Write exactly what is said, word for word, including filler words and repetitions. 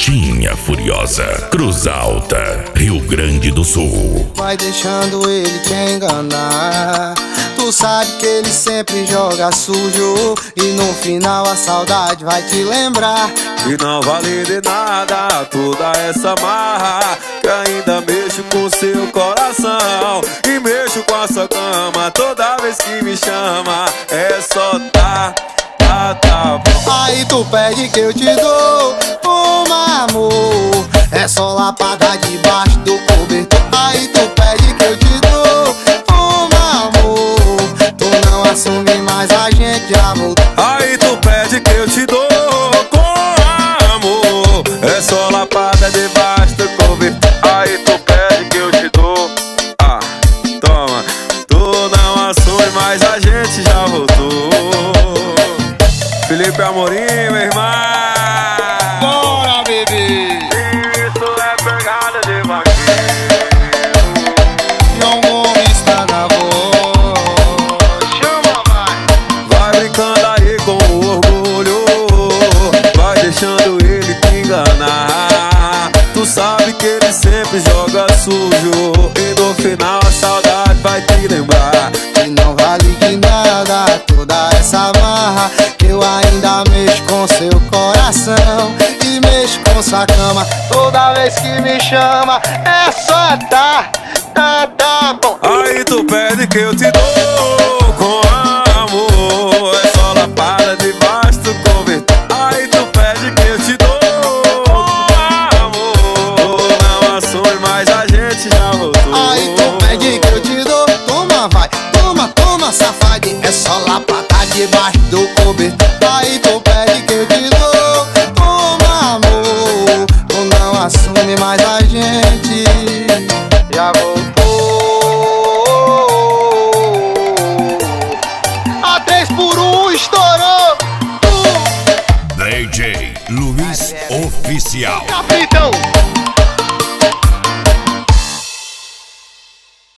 Gatinha Furiosa, Cruz Alta, Rio Grande do Sul. Vai deixando ele te enganar. Tu sabe que ele sempre joga sujo e no final a saudade vai te lembrar. E não vale de nada toda essa marra, que ainda mexo com seu coração e mexo com a sua cama. Toda vez que me chama é só tá, tá, tá bom. Aí tu pede que eu te dou uma, amor, é só lapada debaixo do cobertor. Aí tu pede que eu te dou uma, amor, tu não assume mais, a gente já voltou. Aí tu pede que eu te dou com amor, é só lapada debaixo do cobertor. Aí tu pede que eu te dou, ah, toma, tu não assume mais, a gente já voltou. Felipe Amorim, meu irmão. Bora, bebê. Isso é pegada de vaqueiro. João Gomes tá na voz. Chama, vai. Vai brincando aí com o orgulho, vai deixando ele te enganar. Tu sabe que ele sempre joga sujo e no final a saudade vai te lembrar. E não vale de nada toda essa marra, que eu ainda mexo com seu coração e mexo com sua cama. Toda vez que me chama é só tá, tá, tá bom. Aí tu pede que eu te dou com amor, é só lapada debaixo do cobertor. Aí tu pede que eu te dou com amor, não assume mais, a gente já voltou. Aí tu pede que eu te dou, toma, vai, toma, toma, safade, é só lapada debaixo do cobertor. Aí tu pede que eu te dou, toma, amor, tu não assume mais, a gente já voltou. A três por um estourou. D J Luiz Oficial. Capitão.